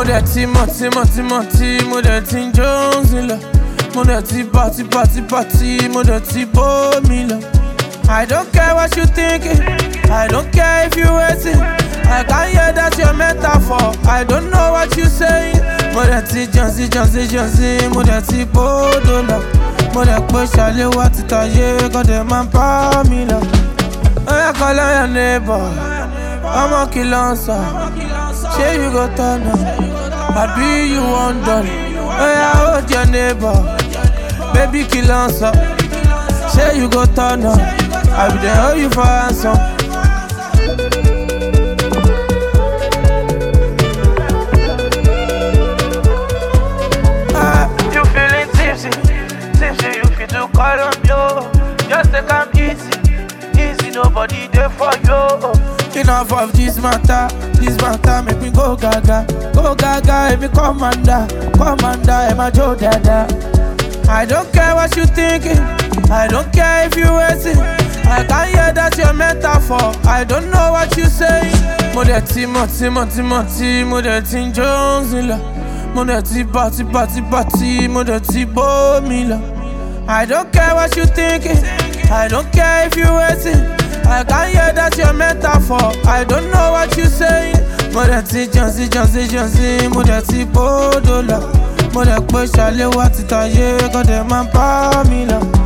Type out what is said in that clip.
dẹ̀ ti mọ̀, mo dẹ̀ ti ń Jones lọ. Mo dẹ̀ ti party, mo dẹ̀ ti bómi lọ. I don't care what you thinking, I don't care if you waiting. I can't hear that your metaphor, I don't know what you saying. Mo dẹ̀ ti Johnson, mo dẹ̀ ti bódò lọ. Mo dẹ̀ pé ṣàlẹ̀ wá títa yé, kọ́ dẹ̀ máa ń bá mi lọ. Oya call on your neighbor, I'ma kill on sir. Say you go turn up, I be you one dollar. Oya hold your neighbor, baby kill on sir. Say you go turn up, I be there hold you for ransom. You feeling tipsy, you feel to call on yo. Just take am easy, nobody there for you. Enough of this matter, make me go gaga, if me commander, my Joe Dada. I don't care what you thinking, I don't care if you waiting. I can't hear that your metaphor, I don't know what you saying. Mo dẹ̀ ti mọ̀, mo dẹ̀ ti ń Jones lọ. Mo dẹ̀ ti party, mo dẹ̀ ti bómi lọ. I don't care what you thinking, I don't care if you waiting. I can't hear that your metaphor, I don't know what you saying. Mo dẹ̀ ti Johnson, mo dẹ̀ ti bódò lọ. Mo dẹ̀ pé ṣàlẹ̀ wá títa yé, kọ́ dẹ̀ máa ń bá mi lọ.